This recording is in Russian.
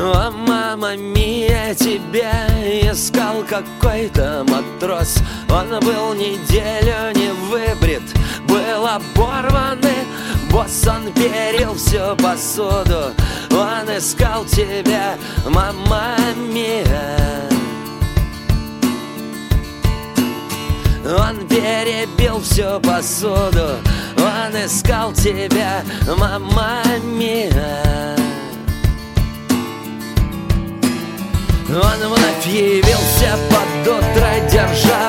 О, мама мия, тебя искал какой-то матрос. Он был неделю не выбрит, был оборванный босс. Он перил всю посуду, он искал тебя, мама мия. Он перебил всю посуду, он искал тебя, мама мия. Он вновь явился под утро, держа